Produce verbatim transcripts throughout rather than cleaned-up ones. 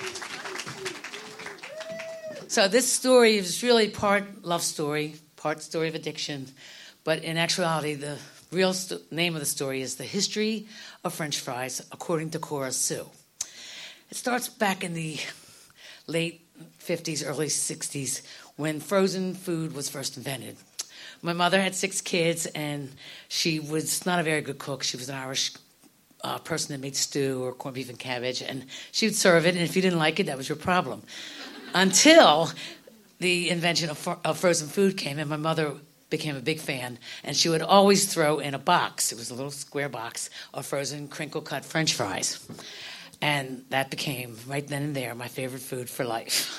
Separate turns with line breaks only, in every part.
So this story is really part love story, part story of addiction, but in actuality, the real st- name of the story is The History of French Fries, according to Cora Sue. It starts back in the late fifties, early sixties, when frozen food was first invented. My mother had six kids, and she was not a very good cook. She was an Irish uh, person that made stew or corned beef and cabbage, and she would serve it, and if you didn't like it, that was your problem. Until the invention of, fro- of frozen food came, and my mother became a big fan, and she would always throw in a box, it was a little square box, of frozen crinkle-cut French fries. And that became, right then and there, my favorite food for life.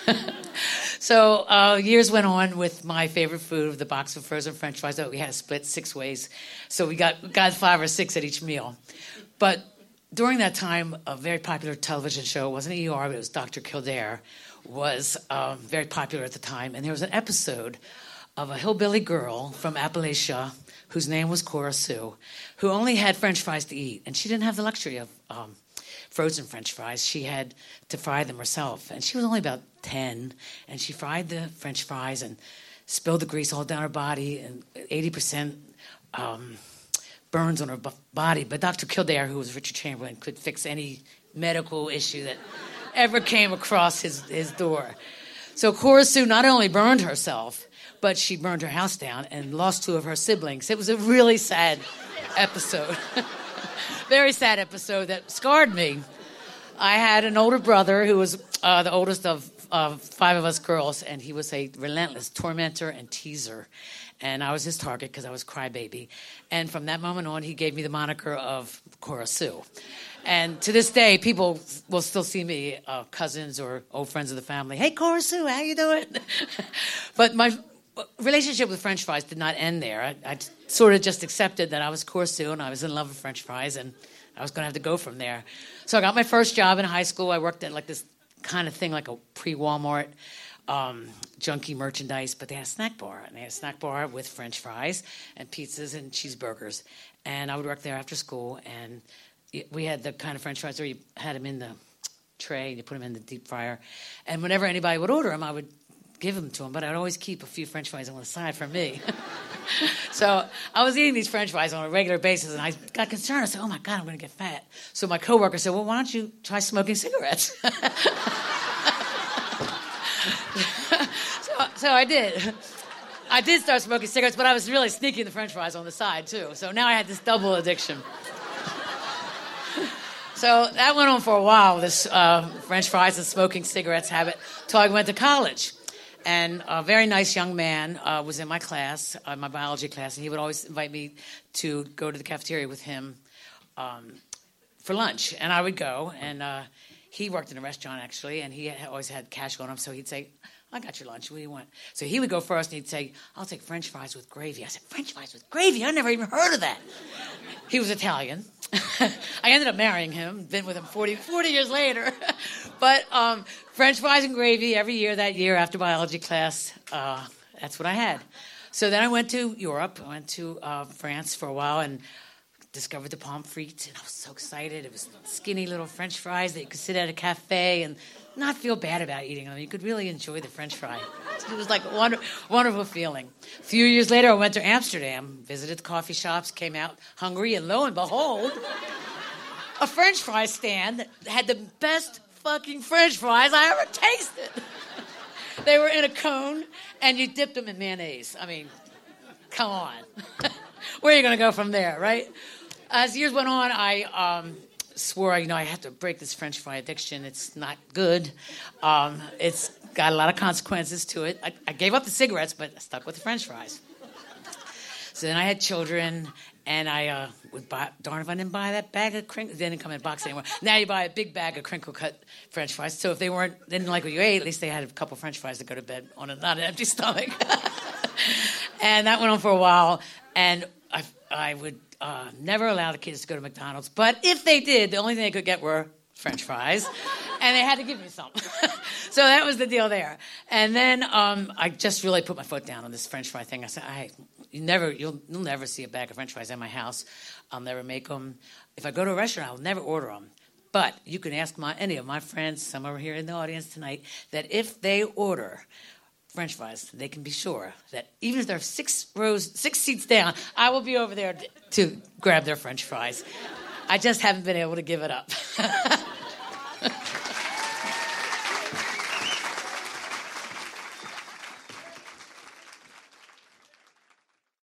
So uh, years went on with my favorite food, the box of frozen French fries. We had to split six ways, so we got, got five or six at each meal. But during that time, a very popular television show, it wasn't E R, but it was Doctor Kildare, was um, very popular at the time. And there was an episode of a hillbilly girl from Appalachia whose name was Cora Sue, who only had French fries to eat. And she didn't have the luxury of um, frozen French fries. She had to fry them herself. And she was only about ten. And she fried the French fries and spilled the grease all down her body, and eighty percent um, burns on her b- body. But Doctor Kildare, who was Richard Chamberlain, could fix any medical issue that ever came across his, his door. So Cora Sue not only burned herself, but she burned her house down and lost two of her siblings. It was a really sad episode. Very sad episode that scarred me. I had an older brother who was uh, the oldest of uh, five of us girls, and he was a relentless tormentor and teaser. And I was his target because I was crybaby. And from that moment on, he gave me the moniker of Cora Sue. And to this day, people will still see me, uh, cousins or old friends of the family. Hey, Cora Sue, how you doing? But my relationship with French fries did not end there. I, I sort of just accepted that I was Cora Sue and I was in love with French fries, and I was going to have to go from there. So I got my first job in high school. I worked at like this kind of thing, like a pre-Walmart um, junky merchandise, but they had a snack bar, and they had a snack bar with French fries and pizzas and cheeseburgers. And I would work there after school, and we had the kind of French fries where you had them in the tray, and you put them in the deep fryer. And whenever anybody would order them, I would give them to them, but I'd always keep a few French fries on the side for me. So I was eating these French fries on a regular basis, and I got concerned. I said, oh, my God, I'm going to get fat. So my coworker said, well, why don't you try smoking cigarettes? so, so I did. I did start smoking cigarettes, but I was really sneaking the French fries on the side, too. So now I had this double addiction. So that went on for a while, this uh, French fries and smoking cigarettes habit, till I went to college. And a very nice young man uh, was in my class, uh, my biology class, and he would always invite me to go to the cafeteria with him um, for lunch. And I would go, and uh, he worked in a restaurant, actually, and he had always had cash on him, so he'd say, I got your lunch, what do you want? So he would go first, and he'd say, I'll take French fries with gravy. I said, French fries with gravy? I never even heard of that. He was Italian. I ended up marrying him, been with him forty, forty years later. But um, French fries and gravy every year that year after biology class, uh, that's what I had. So then I went to Europe. I went to uh, France for a while and discovered the pommes frites, and I was so excited. It was skinny little French fries that you could sit at a cafe and not feel bad about eating them. You could really enjoy the French fry. It was like a wonder, wonderful feeling. A few years later, I went to Amsterdam, visited the coffee shops, came out hungry, and lo and behold, a French fry stand that had the best fucking French fries I ever tasted. They were in a cone, and you dipped them in mayonnaise. I mean, come on. Where are you going to go from there, right? As years went on, I um, swore, you know, I have to break this French fry addiction. It's not good. Um, it's got a lot of consequences to it. I, I gave up the cigarettes, but I stuck with the French fries. So then I had children, and I uh, would buy, darn if I didn't buy that bag of crinkle, they didn't come in a box anymore. Now you buy a big bag of crinkle-cut French fries. So if they weren't, they didn't like what you ate, at least they had a couple French fries to go to bed on a, not an empty stomach. And that went on for a while, and I, I would uh, never allow the kids to go to McDonald's. But if they did, the only thing they could get were French fries, and they had to give me some. So that was the deal there. And then um, I just really put my foot down on this French fry thing. I said, I, you never, you'll, you'll never see a bag of French fries at my house. I'll never make them. If I go to a restaurant, I'll never order them. But you can ask my any of my friends, some are here in the audience tonight, that if they order French fries, they can be sure that even if they're six rows, six seats down, I will be over there to grab their French fries. I just haven't been able to give it up.